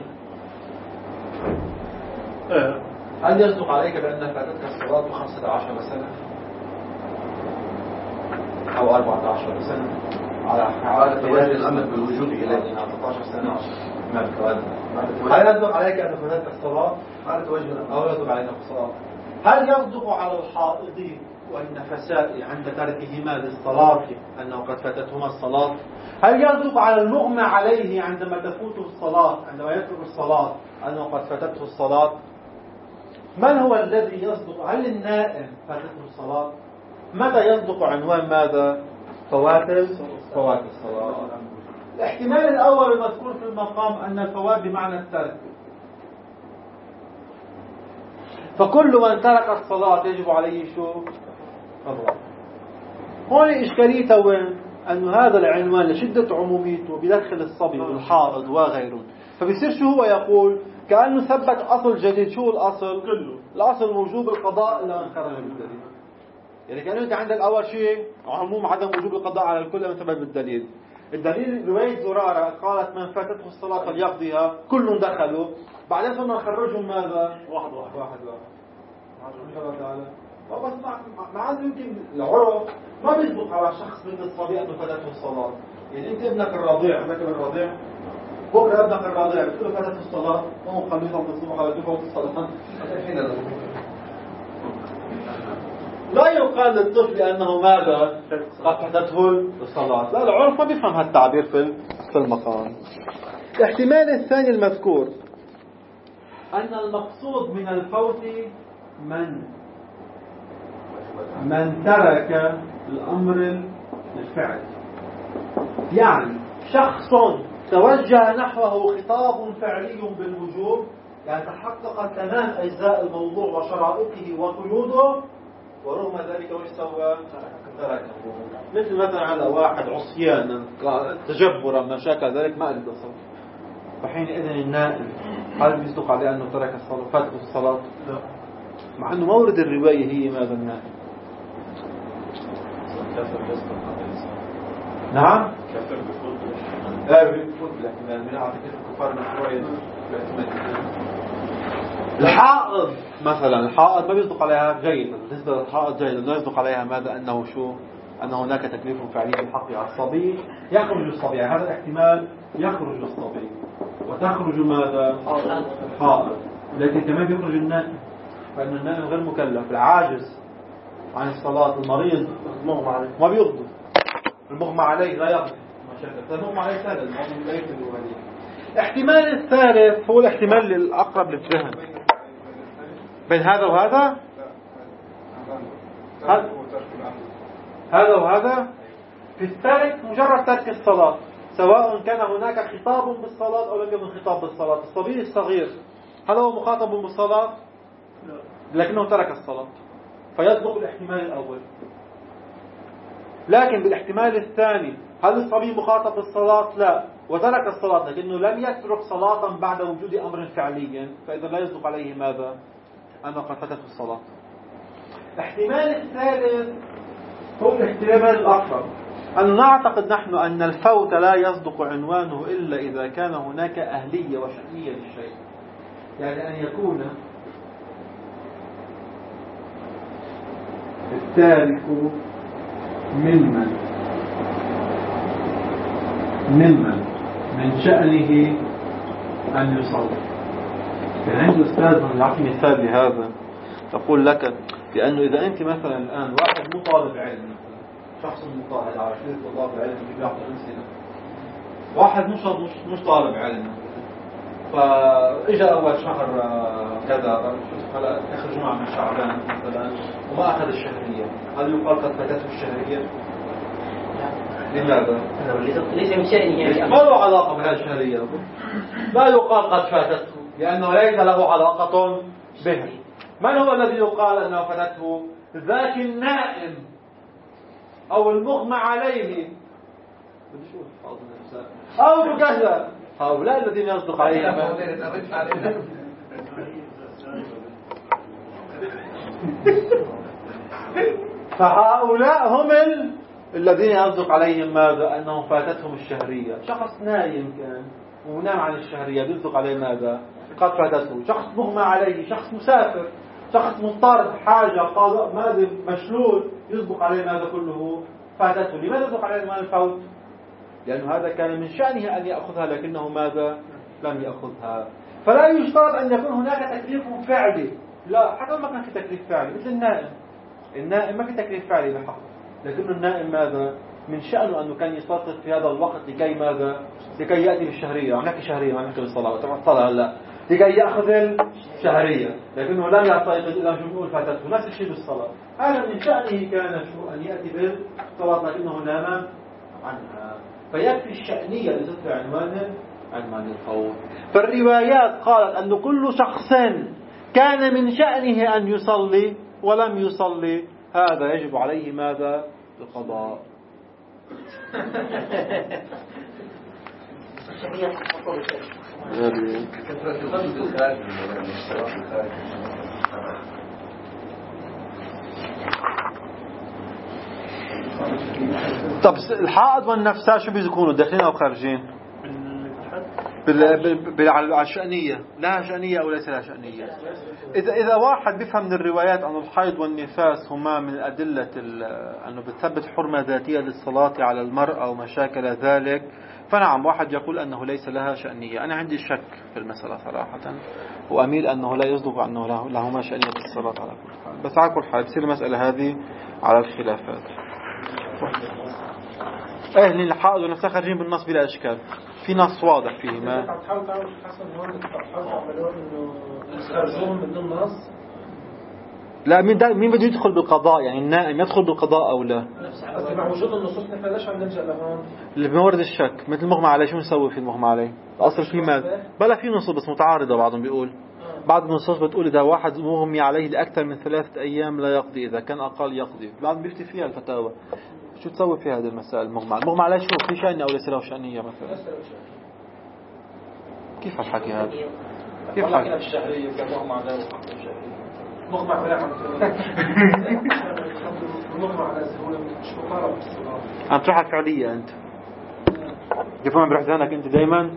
هل يصدق عليك بأن فاتتك الصلاة 15 سنة أو 14 سنة على توجه الأمر بالوجود إليه 14 سنة ما بتوالد؟ هل يصدق عليك أن فاتتك الصلاة؟ على توجه الأمر أو يصدق عليك الصلاة؟ هل يصدق على الحائض والنفساء عند تركهما للصلاة أنه قد فاتتهما الصلاة؟ هل يصدق على المغمى عليه عندما تفوته الصلاة عندما يترك الصلاة أنه قد فاتته الصلاة؟ من هو الذي يصدق؟ هل النائم فاتته الصلاة؟ متى يصدق عنوان ماذا؟ فوات الصلاة. الاحتمال الأول المذكور في المقام أن الفوات بمعنى الترك، فكل من ترك الصلاة يجب عليه شو؟ قضاء. هون إشكاليته وين؟ أن هذا العنوان لشدة عموميته بدخل الصبي والحائض وغيره، فبيصير شو هو يقول؟ كأنه ثبت أصل جديد. شو الأصل؟ كله الأصل وجوب القضاء إلا من خرج بالدليل. يعني كأنه أنت عندك أول شيء عموم عدم وجوب القضاء على الكل من ثبت بالدليل. الدليل رواية زرارة قالت من فاتته الصلاة فليقضيها، كلهم دخلوا، بعدين صرنا نخرجهم ماذا؟ واحد بس مع عنده يمكن العرف ما بيصدق على شخص من الصبي أنه فاتته الصلاة، يعني أنت ابنك الرضيع، ابنك الرضيع بكرة ابنك الرضيع بتقول له فاتت الصلاة، هو خليه يصلي الصبح على فوت الصلاة. لا يقال للطفل أنه ماذا؟ قد فاتته الصلاة. لا، العرف ما بيفهم هالتعبير في المقام. الاحتمال الثاني المذكور أن المقصود من الفوت من ترك الأمر الفعل. يعني شخص توجه نحوه خطاب فعلي بالوجوب، يعني تحققت تمام أجزاء الموضوع وشرائطه وقيوده، ورغم ذلك وش سوى؟ تركه. مثل مثلا على واحد عصيان تجبرا ما شاكل ذلك ما أريد أصل، فحينئذ النائم هل بيصدق عليه أنه ترك الصلاة فاتته الصلاة؟ لا، مع أنه مورد الرواية هي ماذا النائم. نعم؟ لا بيفوت بالاحتمال، من أعطيك الكفار مشروعية بالاحتمال. الحائض مثلا، الحائض ما بيصدق عليها جيدا، بالنسبة للحائض جيدا لا يصدق عليها ماذا؟ أنه شو؟ أن هناك تكليف فعلي بالحق على الصبي، يخرج الصبي، يعني هذا الاحتمال يخرج الصبي وتخرج ماذا؟ الحائض. لكن كمان بيخرج النائم، فإن النائم غير مكلف، العاجز عن الصلاة، المريض المغمى عليه ما بيغضب، المغمى عليه لا يغضب، المغمى عليه سهل، المغمى لا يغضب. الاحتمال الثالث هو الاحتمال الأقرب للذهن بين هذا وهذا، هذا وهذا. في التارك مجرد ترك الصلاة، سواء كان هناك خطاب بالصلاة أو لم يكن خطاب بالصلاة. الصبي الصغير هل هو مخاطب بالصلاة؟ لكنه ترك الصلاة، فيصدق الاحتمال الأول. لكن بالاحتمال الثاني هل الصبي مخاطب بالصلاة؟ لا، وترك الصلاة لكنه لم يترك صلاة بعد وجود أمر فعلي، فإذا لا يصدق عليه ماذا؟ أنه قد فاتته الصلاة. الاحتمال الثالث هو الاحتمال الأقرب، أن نعتقد نحن أن الفوت لا يصدق عنوانه إلا إذا كان هناك أهلية وشأنية للشيء، يعني أن يكون التارك ممن من شأنه أن يصلي. كان عندي أستاذ يعطي مثال لهذا، يقول لك لأنه إذا أنت مثلا الآن واحد مو طالب علم، شخص مطالب على شيء طالب علم بيعطي أمثلة، واحد مش طالب علم، فإجا أول شهر كذا آخر جمعة من شعبان مثلا وما أخذ الشهرية، هل يقال قد فاتته الشهرية؟ لماذا؟ ليس من شأنه يعني ما له علاقة بهذه الشهرية، لا يقال قد فاتته لأنه ليس له علاقة به. من هو الذي يقال أنه فاتته؟ ذاك النائم أو المغمى عليه أو كذا، هؤلاء الذين يصدق عليهم. فهؤلاء هم الذين يصدق عليهم ماذا؟ أنهم فاتتهم الشهرية. شخص نايم كان ونام عن الشهرية بيصدق عليه ماذا؟ قد فاتته. شخص مغمى عليه، شخص مسافر، شخص مضطر حاجة قضاء ماذا مشلول، يصدق عليه ماذا كله؟ فاتته. لماذا يصدق عليه مال الفوت؟ لأنه هذا كان من شأنه أن يأخذها لكنه ماذا؟ لم يأخذها. فلا يشترط أن يكون هناك تكليف فعلي، لا، حتى ما كان في تكليف فعلي مثل النائم ما في تكليف فعلي بحق، لكن النائم ماذا؟ من شأنه أنه كان يستطيع في هذا الوقت لكي ماذا؟ لكي يأتي بالشهرية، عم نحكي شهرية ما نحكي بالصلاة، طبعا الصلاة لا، لكي يأخذ الشهرية، لكنه لم يستيقظ إلا شو نقول فاتته. نفس الشيء بالصلاة، هذا من شأنه كان شو أن يأتي بالصلاة لكنه نام عنها، فيكفي الشأنية لتصبح عنوان الفوت. فالروايات قالت أن كل شخص كان من شأنه أن يصلي ولم يصلي هذا يجب عليه ماذا؟ القضاء. طب الحائض والنفساء شو بيكونوا؟ داخلين أو خارجين؟ على الشأنية، لها شأنية أو ليس لها شأنية. إذا واحد بيفهم من الروايات أن الحيض والنفاس هما من أدلة أنه بتثبت حرمة ذاتية للصلاة على المرأة ومشاكل ذلك، فنعم واحد يقول أنه ليس لها شأنية. أنا عندي شك في المسألة صراحة، وأميل أنه لا يصدق أنه لهما شأنية الصلاة على كل حال. بس على كل حال بصير المسألة هذه على الخلافات. أهل الحائض ونفسها خارجين بالنص بلا إشكال، في نص واضح فيه. ما تحاول تعرف حسن هون تحاول تعملون إنه يخرجون من النص. لا، مين بده يدخل بالقضاء؟ يعني النائم يدخل بالقضاء أو لا؟ بس مع وجود النصوص نحن ليش عم نلجأ لهون؟ اللي بمورد الشك مثل المغمى عليه. شو نسوي في المغمى عليه؟ الأصل في ماذا؟ بلا في نصوص بس متعارضة. بعضهم بيقول بعض النصوص بتقول إذا واحد مغمي عليه لأكثر من 3 أيام لا يقضي، إذا كان أقل يقضي. بعضهم بيفتي فيها الفتاوى. شو تسوي في هذه المسائل؟ المغمى عليه شو في شأنية أو ليس له شأنية مثلا؟ كيف الحكي هذا؟ كيف حكي؟ الشهرية كان مغمى عليه مغمى عليه مغمى على سهولة مش مقارب بالصلاة. عم تروح على الفعلية أنت. كيف ما بروح ذهنك أنت دايما؟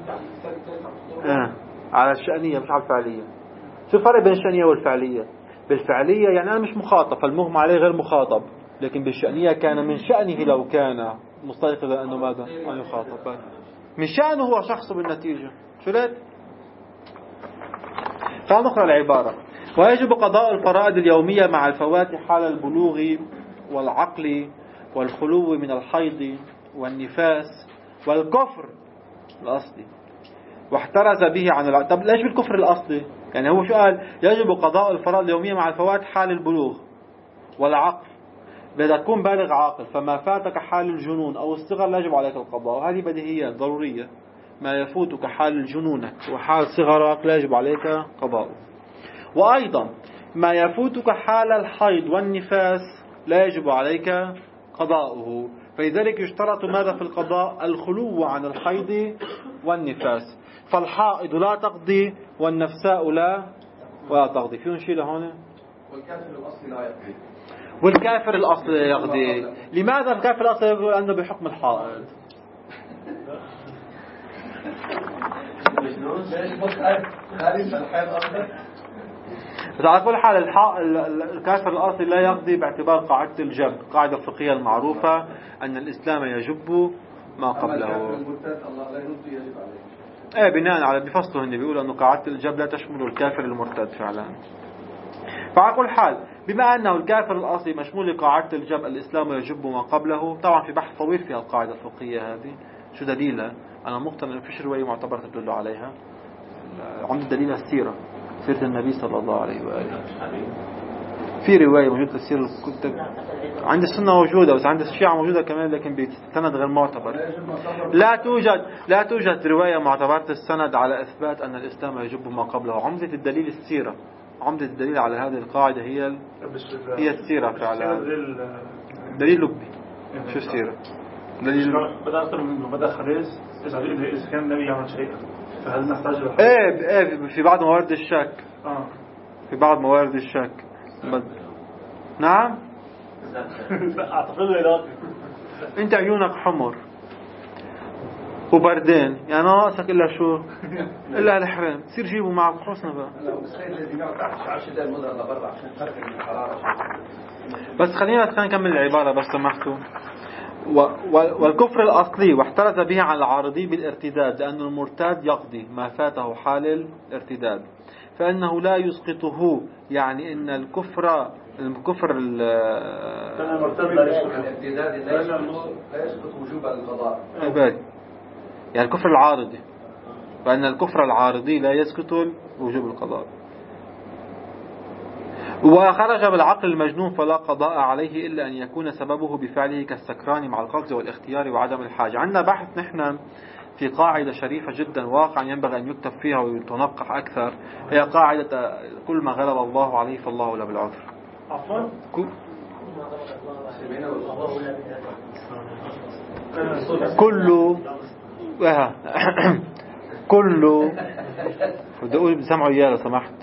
على الشأنية مش على الفعلية. شو الفرق بين الشأنية والفعلية؟ بالفعلية يعني أنا مش مخاطب، فالمغمى عليه غير مخاطب. لكن بالشأنية كان من شأنه لو كان مستيقظا أنه ماذا؟ أن يخاطب. من شأنه هو شخص بالنتيجة. شو ليت؟ خلينا نقرأ العبارة. ويجب قضاء الفرائض اليومية مع الفوات حال البلوغ والعقل والخلو من الحيض والنفاس والكفر الأصلي، واحترز به عن طب ليش بالكفر الأصلي؟ يعني هو شو قال؟ يجب قضاء الفرائض اليومية مع الفوات حال البلوغ والعقل. بدأ تكون بالغ عاقل، فما فاتك حال الجنون أو الصغر لا يجب عليك القضاء. وهذه بديهيات ضرورية. ما يفوتك حال جنونك وحال صغرك لا يجب عليك قضاء. وأيضا ما يفوتك حال الحيض والنفاس لا يجب عليك قضاؤه. فلذلك يشترط ماذا في القضاء؟ الخلو عن الحيض والنفاس. فالحائض لا تقضي والنفساء لا تقضي. فيهم شيء لهون؟ والكافر الأصلي لا يقضي. والكافر الأصل يقضي. لماذا الكافر الأصل يقول أنه بحكم الحائض؟ على كل حال الكافر الأصلي لا يقضي باعتبار قاعدة الجبر، قاعدة فقهية المعروفة أن الإسلام يجب ما قبله. بناء على بفصله هنا بيقول أنه قاعدة الجبر لا تشمل الكافر المرتد فعلا. فعلى كل حال بما أنه الكافر الأصلي مشمول لقاعدة الجبر الإسلام يجب ما قبله. طبعا في بحث طويل في القاعدة الفقهية هذه. شو دليلها؟ أنا مقتنع فيش رواية معتبرة تدل عليها. عند دليل السيرة، سيرة النبي صلى الله عليه وآله. في رواية موجودة السيرة الكتب عند السنة موجودة، بس عند الشيعة موجودة كمان لكن بسند غير معتبر. لا توجد رواية معتبرة السند على إثبات أن الإسلام يجب ما قبله. عمدة الدليل السيرة. عمدة الدليل على هذه القاعدة هي السيرة فعلا. دليل لبي. شو السيرة؟ دليل بدأ خريز إذا كان النبي يعمل شيء فهل نحتاج في بعض موارد الشك. في بعض موارد الشك. نعم. أعتقد إذا أنت عيونك حمر وبردين، يعني ناقصك إلا شو؟ إلا الحرام. تصير جيبوا معك خلصنا بقى. بس خلينا نكمل العبارة بس سمحتوا. والكفر الأصلي واحترز به عن العارضي بالارتداد، لأن المرتاد يقضي ما فاته حال الارتداد، فإنه لا يسقطه. يعني إن الكفر الارتداد لا يسقط وجوب القضاء. يعني الكفر العارضي، فإن الكفر العارضي لا يسقط وجوب القضاء. وخرج بالعقل المجنون فلا قضاء عليه إلا أن يكون سببه بفعله كالسكران مع القصد والاختيار وعدم الحاجة. عندنا بحث نحن في قاعدة شريفة جدا واقعا ينبغي أن يكتب فيها ويتنقح أكثر. هي قاعدة كل ما غلب الله عليه فالله أولى بالعذر. عفوا كل بدي أقول بسمعوا إياه لو سمحت.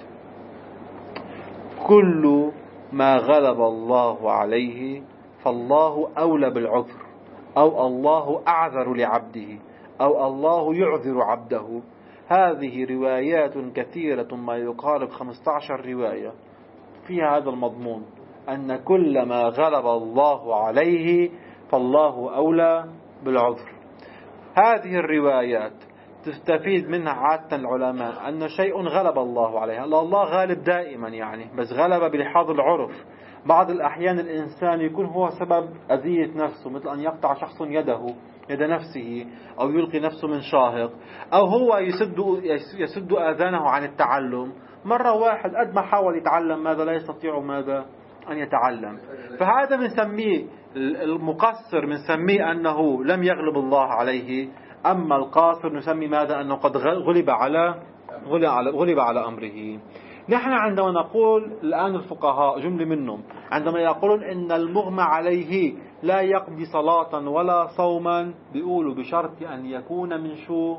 كل ما غلب الله عليه فالله أولى بالعذر، أو الله أعذر لعبده، أو الله يعذر عبده. هذه روايات كثيرة ما يقارب 15 رواية فيها هذا المضمون، أن كل ما غلب الله عليه فالله أولى بالعذر. هذه الروايات تستفيد منها عادة العلماء أن شيء غلب الله عليه، الله غالب دائما يعني، بس غلب بلحاظ العرف. بعض الأحيان الإنسان يكون هو سبب أذية نفسه، مثل أن يقطع شخص يد نفسه، أو يلقي نفسه من شاهق، أو هو يسد آذانه عن التعلم. مرة واحد قد ما حاول يتعلم ماذا لا يستطيع ماذا أن يتعلم، فهذا بنسميه المقصر، بنسميه أنه لم يغلب الله عليه. أما القاصر نسمي ماذا؟ أنه قد غلب على أمره. نحن عندما نقول الآن الفقهاء جملة منهم عندما يقولون إن المغمى عليه لا يقضي صلاة ولا صوما، بيقولوا بشرط أن يكون من شو؟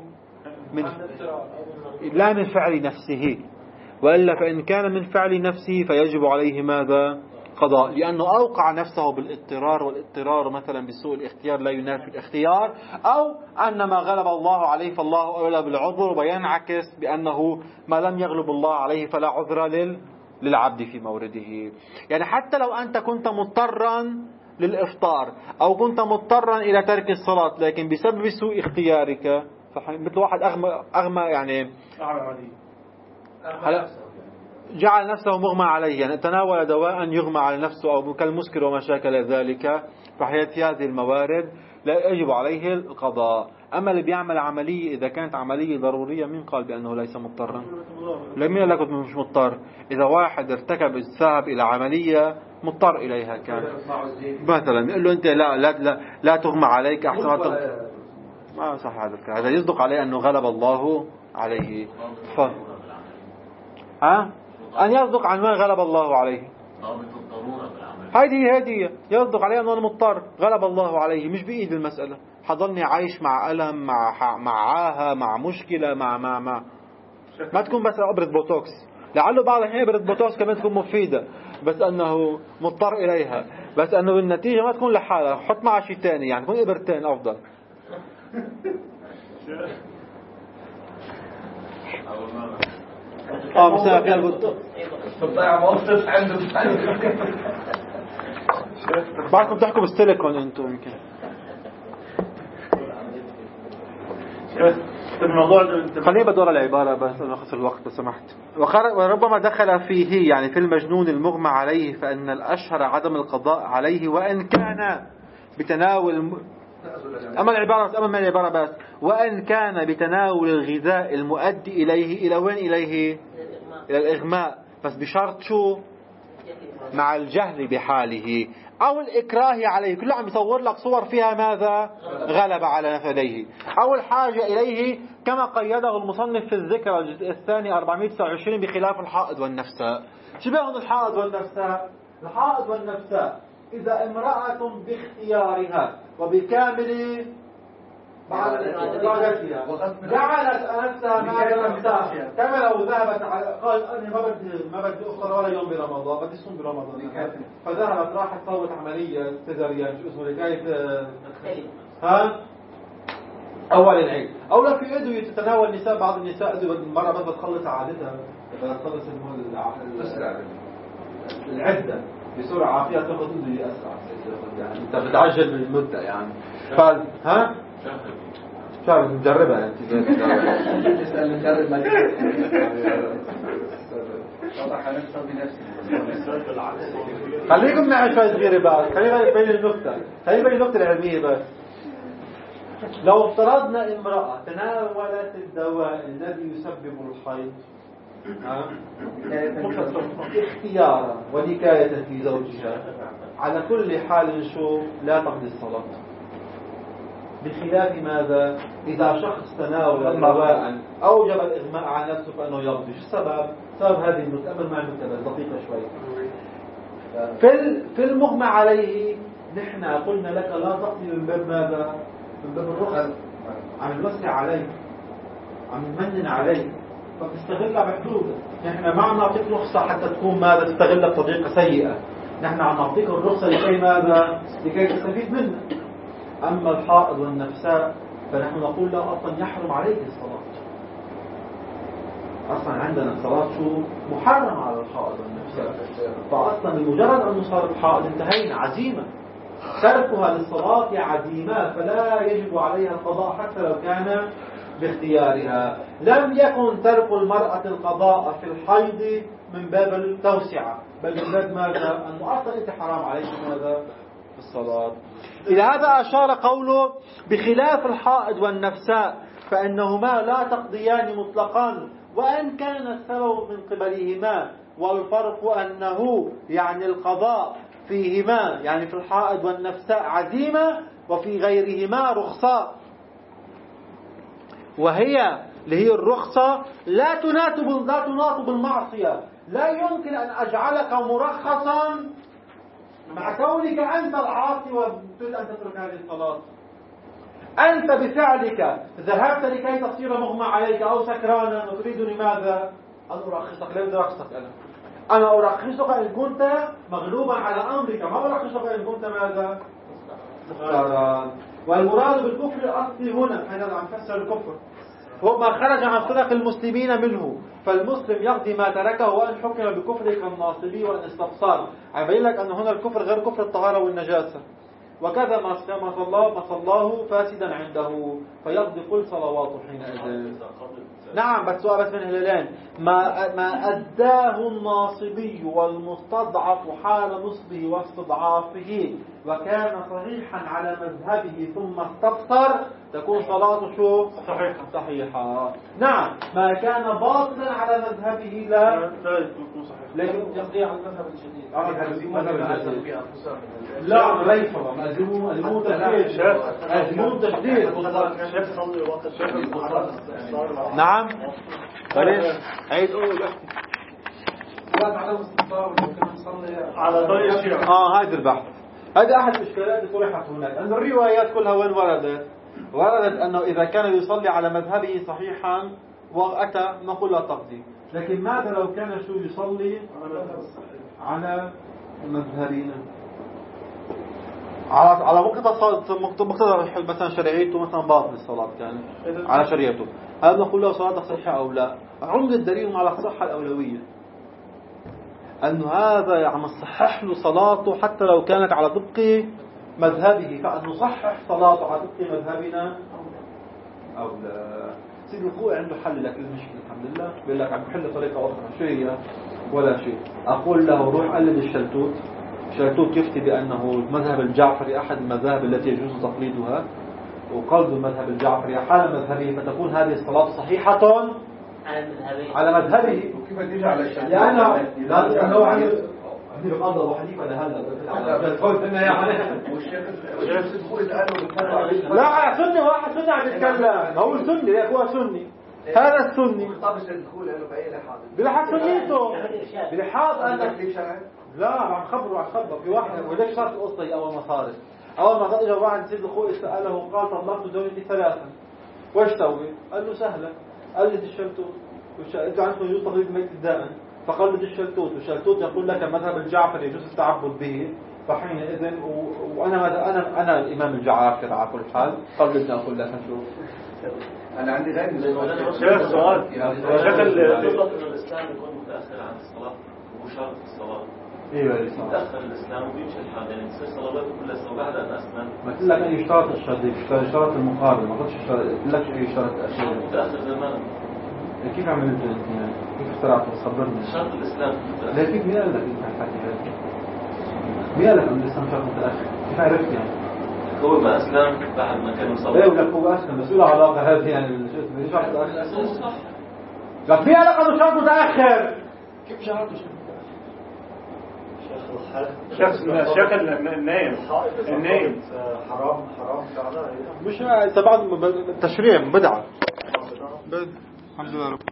لا من فعل نفسه، وإلا فإن كان من فعل نفسه فيجب عليه ماذا؟ قضاء، لأنه أوقع نفسه بالاضطرار، والاضطرار مثلا بسوء الاختيار لا ينافي الاختيار، أو أن ما غلب الله عليه فالله أولى بالعذر، وينعكس بأنه ما لم يغلب الله عليه فلا عذر للعبد في مورده. يعني حتى لو أنت كنت مضطرا للإفطار أو كنت مضطرا إلى ترك الصلاة، لكن بسبب سوء اختيارك، مثل واحد أغمى يعني جعل نفسه مغمى عليه، يعني تناول دواء يغمى على نفسه أو كالمسكر وما شاكل ذلك، في هذه الموارد لا يجب عليه القضاء. أما اللي بيعمل عملية إذا كانت عملية ضرورية، من قال بأنه ليس مضطرا؟ لمن لك مش مضطر؟ إذا واحد ارتكب الذهاب إلى عملية مضطر إليها كان مثلا يقول له أنت لا تغمى عليك أحسن ما صح هذا يصدق عليه أنه غلب الله عليه. أن يصدق عن ما غلب الله عليه، هذه يصدق عليه أنه مضطر غلب الله عليه، مش بإيد المسألة، حضلني عايش مع ألم، مع عاهة، مع مشكلة، ما تكون بس إبرة بوتوكس، لعله بعض الحين إبرة بوتوكس كمان تكون مفيدة، بس أنه مضطر إليها، بس أنه بالنتيجة ما تكون لحالها، حط معها شيء تاني، يعني تكون إبرتين أفضل. بعدكم تحكوا بالسيليكون انتم يمكن. خليني بدور العبارة بس أنا خسر الوقت بس سمحت. وربما دخل فيه يعني في المجنون المغمى عليه، فإن الأشهر عدم القضاء عليه وإن كان بتناول أما العبارة بس وإن كان بتناول الغذاء المؤدي إليه إلى وين؟ إلى الإغماء، بس بشرط شو؟ مع الجهل بحاله أو الإكراه عليه. كله عم يصور لك صور فيها ماذا؟ غلب على نفسه أو الحاجة إليه، كما قيده المصنف في الذكر الجزء الثاني 429 بخلاف الحائض والنفساء. شبههم الحائض والنفساء. الحائض والنفساء إذا امرأة باختيارها وبكامل إرادتها جعلت نفسها مع نفسها، كما لو ذهبت قال أنا ما بدي أفطر ولا يوم برمضان، بدي أصوم برمضان، فذهبت راحت سوت عملية سيزاريان شو اسمه حكاية أول العيد، أو لا في أدوية تتناول النساء، بعض النساء أدوية مرة بس بتخلص عادتها، بتخلص العدة بسرعة عافية، تأخذ أدوية أسرع، يعني أنت بتعجل بالمدة يعني. شو نجربها أنت؟ تسأل نجرب ما خليكم معي شوي صغيرة بس، خلينا بين النقطة العلمية بس. لو افترضنا امرأة تناولت الدواء الذي يسبب الحيض اختيارا ونكاية في زوجها، على كل حال شو لا تقضي الصلاة، بخلاف ماذا؟ إذا شخص تناول دواء أوجب الإغماء على نفسه فإنه يقضي. شو السبب؟ سبب هذه النقطة مع النقطة دقيقة شوي. في المغمى عليه نحن قلنا لك لا تقضي من باب ماذا؟ من باب الرخص، عم نوسع عليك، عم نمنن عليك، فتستغلها بحدودها. نحن ما عم نعطيك رخصة حتى تكون ماذا؟ تستغلها بطريقة سيئة. نحن عم نعطيك الرخصة لكي ماذا؟ لكي تستفيد منها. أما الحائض والنفساء فنحن نقول لا، أصلا يحرم عليك الصلاة، أصلا عندنا الصلاة شو محرمة على الحائض والنفساء، فأصلا بمجرد أن صارت حائض انتهينا، عزيمة تركها للصلاة عزيمة، فلا يجب عليها القضاء حتى لو كان باختيارها. لم يكن ترك المرأة القضاء في الحيض من باب التوسعة، بل من باب ماذا؟ أنه أصلا أنت حرام عليك ماذا؟ في الصلاة. إلى هذا أشار قوله بخلاف الحائض والنفساء فإنهما لا تقضيان مطلقا وإن كان السبب من قبلهما، والفرق أنه يعني القضاء فيهما يعني في الحائض والنفساء عزيمة، وفي غيرهما رخصة، وهي اللي هي الرخصة لا تناطب المعصية. لا يمكن أن أجعلك مرخصا مع كونك أنت العاصي وتريد أن تترك هذه الصلاة. أنت بفعلك ذهبت لكي تصير مغمى عليك أو سكرانا وتريد لماذا؟ أن أرخصك. لا بدي أرخصك أنا أرخصك إن كنت مغلوبا على أمرك، ما أرخصك إن كنت ماذا؟ مختارا. والمراد بالكفر الأصلي هنا حين عم نفسر الكفر هو ما خرج عن فرق المسلمين منه، فالمسلم يقضي ما تركه وأن حكم بكفره كالناصبي وأن استبصار. عم بين لك أن هنا الكفر غير كفر الطهارة والنجاسة، وكذا ما صلاه فاسدا عنده فيقضي كل صلواته حينئذ. نعم بس سؤال من هلالين، ما أداه الناصبي والمستضعف حال نصبه واستضعافه وكان صحيحا على مذهبه ثم استبصر تكون صلاته شو؟ صحيحة. نعم ما كان باطلا على مذهبه لا يكون صحيح، لكن يقضي على المذهب الجديد. لا ليس مأزمون تشديد. نعم عيد قول على طريق الشيعة. هذا البحث هذا أحد الإشكالات التي طرحت هناك، أن الروايات كلها وين وردت أنه إذا كان يصلي على مذهبه صحيحا وأتى نقول لا تقضي، لكن ماذا لو كان شو يصلي على مذهبنا على مقتضى مثلا شرعيته مثلا باطل الصلاة كان على شريعته، هذا نقول له صلاة صحيحة أو لا. عمد الدليل على الصحة الأولوية أنه هذا يعني صحح له صلاته حتى لو كانت على طبق مذهبه، فأن نصحح صلاته على طبق مذهبنا أو لا. سيد الخوي عنده حل لك المشكلة الحمد لله، بيقول لك عم بحل طريقة أخرى شو هي؟ ولا شيء. أقول له روح قلد الشلتوت. الشلتوت يفتي بأنه المذهب الجعفري أحد المذاهب التي يجوز تقليدها، وقلد المذهب الجعفري حال مذهبه، فتكون هذه الصلاة صحيحة على مذهبه. وكيف تيجي على الشلتوت؟ لأنه عندي بقضى وحديث أنا هلا قلت إنه يعني لا سني واحد سني عم يتكلم، هو سني هو سني هذا السني بلحق سنيته بلحاظ أنا لا عم خبره في واحد وليش صارت القصة هي أول ما صارت إجا واحد سيد الخوي سأله قال طلقت زوجتي 3 وش سوي؟ قال له سهلة قلد الشلتوت. أنتوا عندكم يجوز تقليد الميت الدائم فقلد الشلتوت، والشلتوت يقول لك المذهب الجعفري يجوز التعبد به، فحينئذ أنا الإمام الجعفري على كل حال قلدنا أقول لك نشوف. أنا عندي غير سؤال شكل الإسلام يكون متأخر عن الصلاة وشرط الصلاة. ايوه يتأخر الإسلام وبيمشي الحال يعني تصير صلواته كلها سوا بعد أن أسلم. ما قلت لك أن يشترط يشترط المقابل، ما قلتش لك شو يشترط أشياء متأخر زمان. كيف عملت يعني كيف اخترعت خبرني؟ شرط الإسلام لا كيف مين قال لك أنت حكي هذا؟ مين قال لك أن الإسلام شرط متأخر؟ كيف عرفت يعني؟ هو ما أسلم بعد ما كان يصلي. لا ولك هو أسلم بس له علاقة هذه يعني مش شرط متأخر. صح. لك في علاقة إنه شرط متأخر. كيف شرط متأخر؟ شكل النايم حرام مش تبع التشريع بدعة. الحمد لله.